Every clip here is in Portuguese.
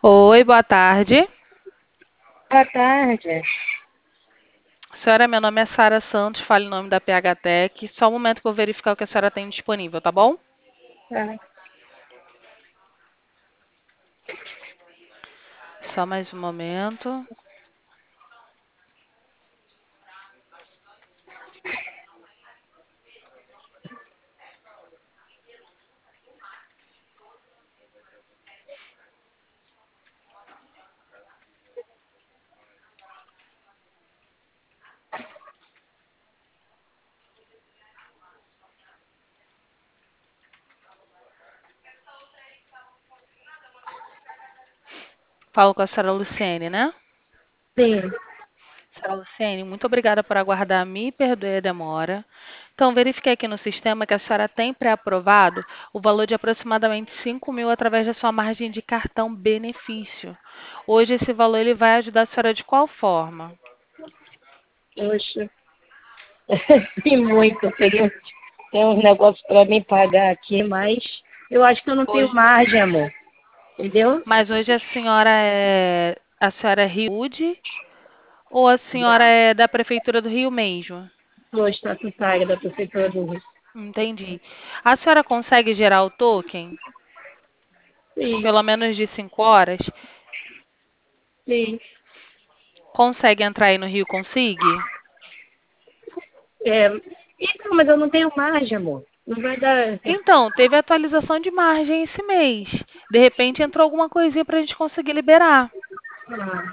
Oi, boa tarde. Boa tarde. Senhora, meu nome é Sara Santos, fale em nome da PH Tech. Só um momento que eu vou verificar o que a senhora tem disponível, tá bom? Ah, Só mais um momento. Falo com a senhora Luciene, né? sim, Senhora Luciene, muito obrigada por aguardar. Me perdoe a demora. Então, verifiquei aqui no sistema que a senhora tem pré-aprovado o valor de aproximadamente 5.000 através da sua margem de cartão benefício. Hoje, esse valor ele vai ajudar a senhora de qual forma? hoje sim, muito. Tem uns negócios para mim pagar aqui, mas eu acho que eu não tenho Hoje, margem, amor. Entendeu? mas hoje a senhora é Riude ou a senhora Da, é da Prefeitura do Rio mesmo? sou estatutária da Prefeitura do Rio. Entendi. A senhora consegue gerar o token? Sim, Pelo menos de 5 horas? sim. Consegue entrar aí no Rio Consigue? É, então, mas eu não tenho margem, amor. Não vai dar. Então, teve atualização de margem esse mês. De repente entrou alguma coisinha para a gente conseguir liberar. Ah,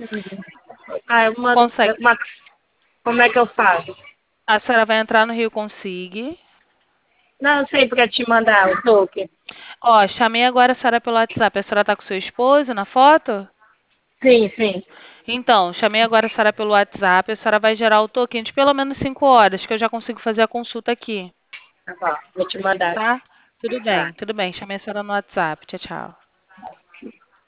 uma, Consegue. como é que eu faço? A senhora vai entrar no Rio Consigue. Não, eu sei para te mandar o token. Ó, chamei agora a senhora pelo WhatsApp. A senhora tá com seu esposo na foto? Sim, sim. Então, chamei agora a senhora pelo WhatsApp. A senhora vai gerar o token de pelo menos 5 horas, que eu já consigo fazer a consulta aqui, Tá bom, vou te mandar. tá? Tá. Tudo bem. Chamei a senhora no WhatsApp. Tchau, tchau.